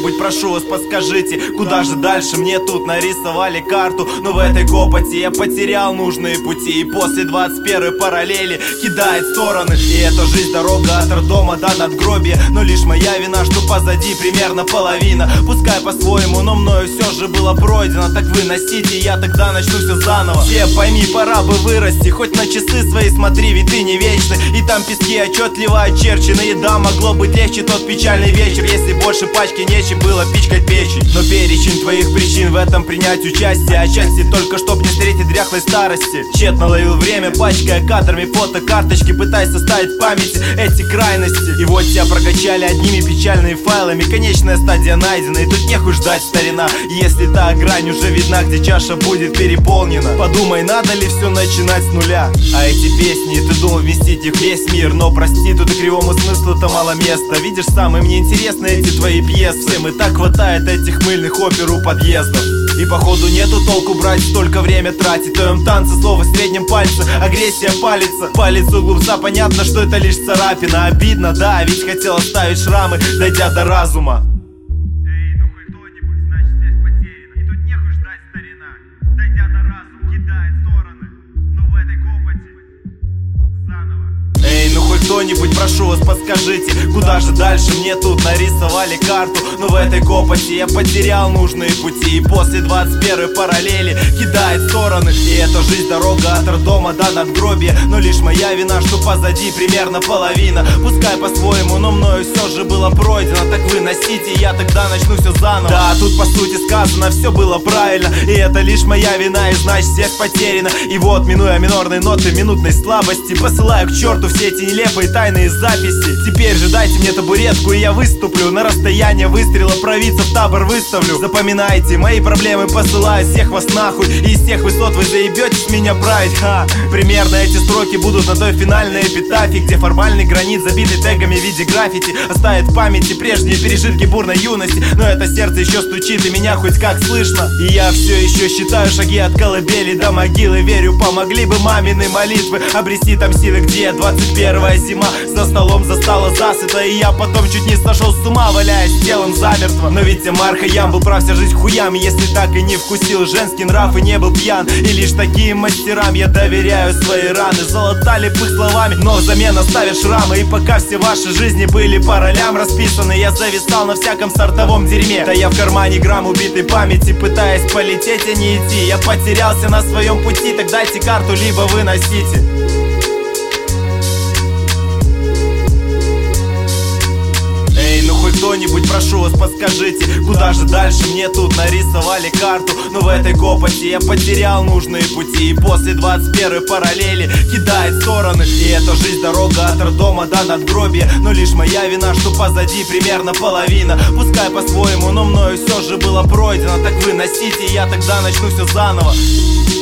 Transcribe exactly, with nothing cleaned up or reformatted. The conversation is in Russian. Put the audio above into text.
кто-нибудь, прошу вас, подскажите, куда же дальше? Мне тут нарисовали карту, но в этой копоти я потерял нужные пути. И после двадцать первой параллели кидает в стороны. И эта жизнь дорога от роддома до надгробия, но лишь моя вина, что позади примерно половина. Пускай по-своему, но мною все же было пройдено. Так выносите, я тогда начну все заново. Все пойми, пора бы вырасти, хоть на часы свои смотри, ведь ты не вечный. И там пески отчетливо очерчены. Еда могло быть легче тот печальный вечер, если больше пачки нечем было пичкать печень. Но перечень твоих причин в этом принять участие, отчасти только чтоб не встретить дряхлой старости. Тщетно ловил время, пачкая кадрами фотокарточки, пытаясь составить в памяти эти крайности. И вот тебя прокачали одними печальными файлами, конечная стадия найдена, и тут нехуй ждать, старина. Если та грань уже видна, где чаша будет переполнена, подумай, надо ли все начинать с нуля. А эти песни, ты думал вместить их весь мир, но прости, тут и кривому смыслу-то мало места. Видишь сам, и мне интересны эти твои пьесы. Всем и так хватает этих мыльных опер у подъездов. И походу нету толку брать, столько время тратить. В твоем танце слово в среднем пальце, агрессия палится. Палец у глупца, понятно, что это лишь царапина. Обидно, да, ведь хотел оставить шрамы, дойдя до разума. Эй, ну хоть кто-нибудь, значит связь потеряна. И тут нехуй ждать, старина. Дойдя до разума, кидает в стороны. Но в этой копоти заново. Эй, ну хоть кто-нибудь, прошу вас, подскажите, куда же дальше? Мне тут нарисовали карту, но в этой копоти я потерял нужные пути. И после двадцать первой параллели кидает в стороны. И эта жизнь дорога от роддома до надгробия, но лишь моя вина, что позади примерно половина. Пускай по-своему, но мною все же было пройдено. Так выносите, я тогда начну все заново. Да, тут по сути сказано, все было правильно, и это лишь моя вина, и значит связь потеряна. И вот, минуя минорные ноты минутной слабости, посылаю к черту все эти нелепые тайные записи. Теперь же дайте мне табуретку, и я выступлю. На расстояние выстрела провидца в табор выставлю. Запоминайте, мои проблемы посылаю всех вас нахуй, и из тех высот вы заебетесь меня править. Ха, примерно эти строки будут на той финальной эпитафии, где формальный гранит, забитый тегами в виде граффити, оставит в памяти прежние пережитки бурной юности. Но это сердце еще стучит, и меня хоть как слышно. И я все еще считаю шаги от колыбели до могилы. Верю, помогли бы мамины молитвы обрести там силы, где двадцать первая зима за столом застала засыта, и я потом чуть не сошел с ума, валяясь телом замертво. Но ведь Амар Хайям был прав, вся жизнь хуям, если так и не вкусил женский нрав и не был пьян. И лишь таким мастерам я доверяю свои раны. Залатали их словами, но взамен оставят шрамы. И пока все ваши жизни были по ролям расписаны, я зависал на всяком сортовом дерьме. Да я в кармане грамм убитой памяти, пытаясь полететь, а не идти. Я потерялся на своем пути, так дайте карту, либо выносите. Кто-нибудь, прошу вас, подскажите, куда же дальше? Мне тут нарисовали карту, но в этой копоти я потерял нужные пути. И после двадцать первой параллели кидает в стороны. И эта жизнь дорога от роддома до надгробия, но лишь моя вина, что позади примерно половина. Пускай по-своему, но мною все же было пройдено. Так выносите, я тогда начну все заново.